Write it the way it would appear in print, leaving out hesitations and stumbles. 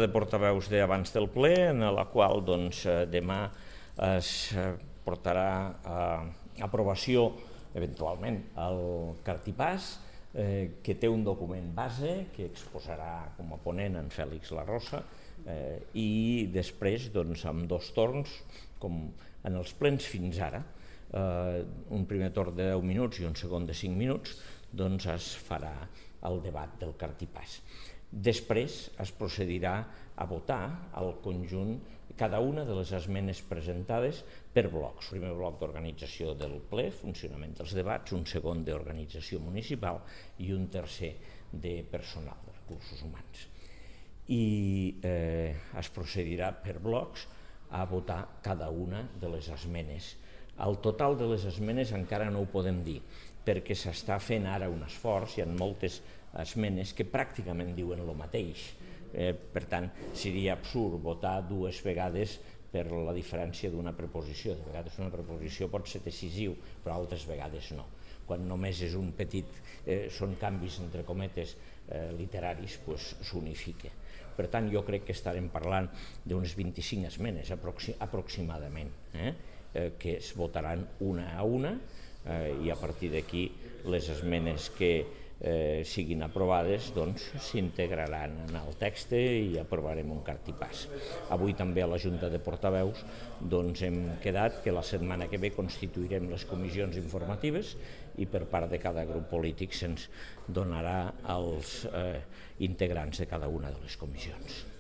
de portaveus d'abans del ple, en la qual demà es portarà a aprovació, eventualment, el cartipàs, que té un document base que exposarà com a ponent en Fèlix Larrosa, i després, amb 2 torns, com en els plens fins ara, un primer torn de 10 minuts i un segon de 5 minuts, es farà el debat del cartipàs. Després es procedirà a votar el conjunt, cada una de les esmenes presentades per blocs. Primer bloc d'organització del ple, funcionament dels debats, un segon d'organització municipal i un tercer de personal, de recursos humans. I es procedirà per blocs a votar cada una de les esmenes. El total de les esmenes encara no ho podem dir, perquè s'està fent ara un esforç, hi ha moltes esmenes que pràcticament diuen el mateix. Per tant, seria absurd votar 2 vegades per la diferència d'una preposició. De vegades una preposició pot ser decisiu, però altres vegades no. Quan només és un petit, són canvis entre cometes literaris, s'unifica. Per tant, jo crec que estarem parlant d'unes 25 esmenes aproximadament, que es votaran una a una, i a partir d'aquí les esmenes que siguin aprovades s'integraran en el text i aprovarem un cartipàs. Avui també a la Junta de Portaveus hem quedat que la setmana que ve constituirem les comissions informatives i per part de cada grup polític se'ns donarà els integrants de cada una de les comissions.